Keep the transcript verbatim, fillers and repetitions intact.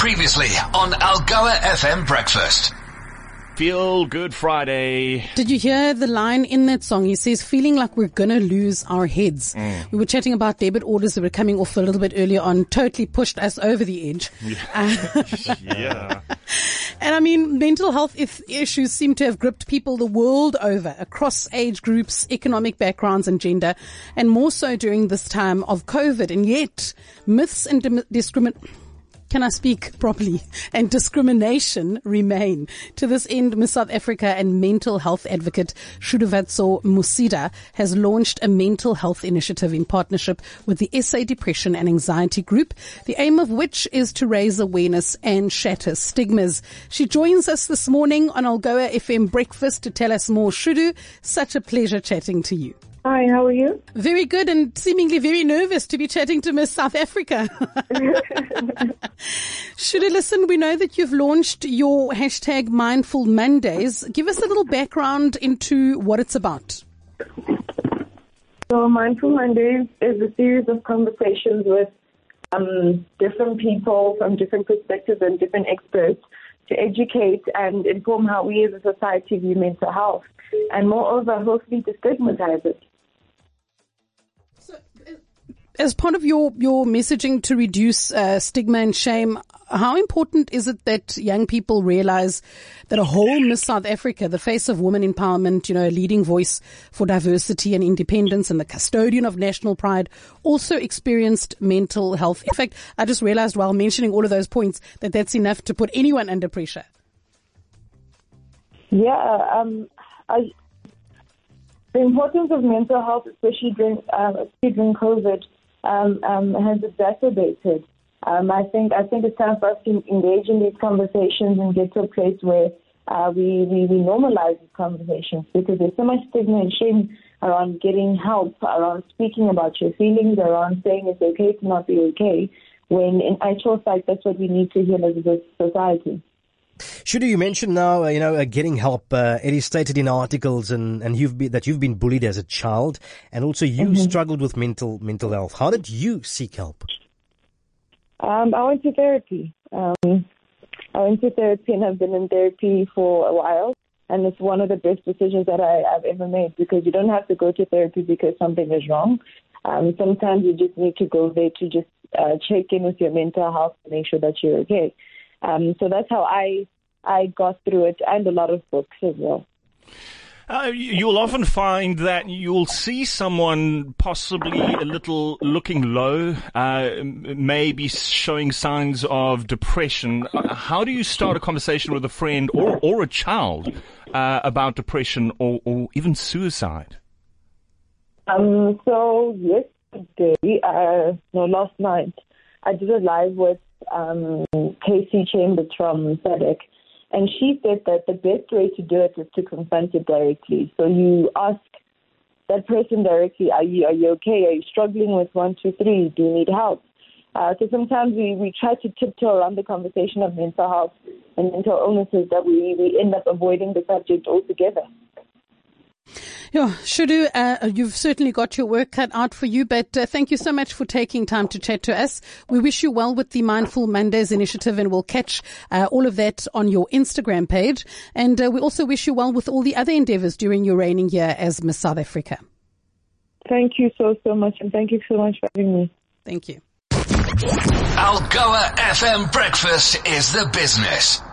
Previously on Algoa F M Breakfast. Feel Good Friday. Did you hear the line in that song? He says, feeling like we're going to lose our heads. Mm. We were chatting about debit orders that were coming off a little bit earlier on, totally pushed us over the edge. Yeah. yeah. And I mean, mental health issues seem to have gripped people the world over, across age groups, economic backgrounds and gender, and more so during this time of COVID. And yet, myths and dim- discrimination... Can I speak properly? And discrimination remain. To this end, Miss South Africa and mental health advocate Shuduvatso Musida has launched a mental health initiative in partnership with the S A Depression and Anxiety Group, the aim of which is to raise awareness and shatter stigmas. She joins us this morning on Algoa F M Breakfast to tell us more. Shudu, such a pleasure chatting to you. Hi, how are you? Very good, and seemingly very nervous to be chatting to Miss South Africa. Should I listen? We know that you've launched your hashtag Mindful Mondays. Give us a little background into what it's about. So Mindful Mondays is a series of conversations with um, different people from different perspectives and different experts to educate and inform how we as a society view mental health, and moreover, hopefully destigmatize it. As part of your, your messaging to reduce uh, stigma and shame, how important is it that young people realize that a whole Miss South Africa, the face of women empowerment, you know, a leading voice for diversity and independence and the custodian of national pride, also experienced mental health? In fact, I just realized while mentioning all of those points that that's enough to put anyone under pressure. Yeah, um, I, the importance of mental health, especially during, uh, especially during COVID, Um, um, has exacerbated. Um, I think I think it's time for us to engage in these conversations and get to a place where uh, we, we we normalize these conversations, because there's so much stigma and shame around getting help, around speaking about your feelings, around saying it's okay to not be okay. When in actual fact, that's what we need to heal as a society. Shudu, you mentioned now, uh, you know, uh, getting help. Uh, it is stated in articles and, and you've been, that you've been bullied as a child, and also you mm-hmm. struggled with mental mental health. How did you seek help? Um, I went to therapy. Um, I went to therapy and I've been in therapy for a while, and it's one of the best decisions that I, I've ever made, because you don't have to go to therapy because something is wrong. Um, sometimes you just need to go there to just uh, check in with your mental health and make sure that you're okay. Um, so that's how I I got through it, and a lot of books as well. Uh, you'll often find that you'll see someone possibly a little looking low, uh, maybe showing signs of depression. How do you start a conversation with a friend or, or a child uh, about depression or, or even suicide? Um, so yesterday, uh, no, last night, I did a live with um, Casey Chambers from S A D C. And she said that the best way to do it is to confront it directly. So you ask that person directly, are you are you okay? Are you struggling with one, two, three? Do you need help? Uh, so sometimes we, we try to tiptoe around the conversation of mental health and mental illnesses that we, we end up avoiding the subject altogether. Yeah, Shudu, uh, you've certainly got your work cut out for you, but uh, thank you so much for taking time to chat to us. We wish you well with the Mindful Mondays initiative, and we'll catch uh, all of that on your Instagram page. And uh, we also wish you well with all the other endeavors during your reigning year as Miss South Africa. Thank you so, so much, and thank you so much for having me. Thank you. Algoa F M Breakfast is the business.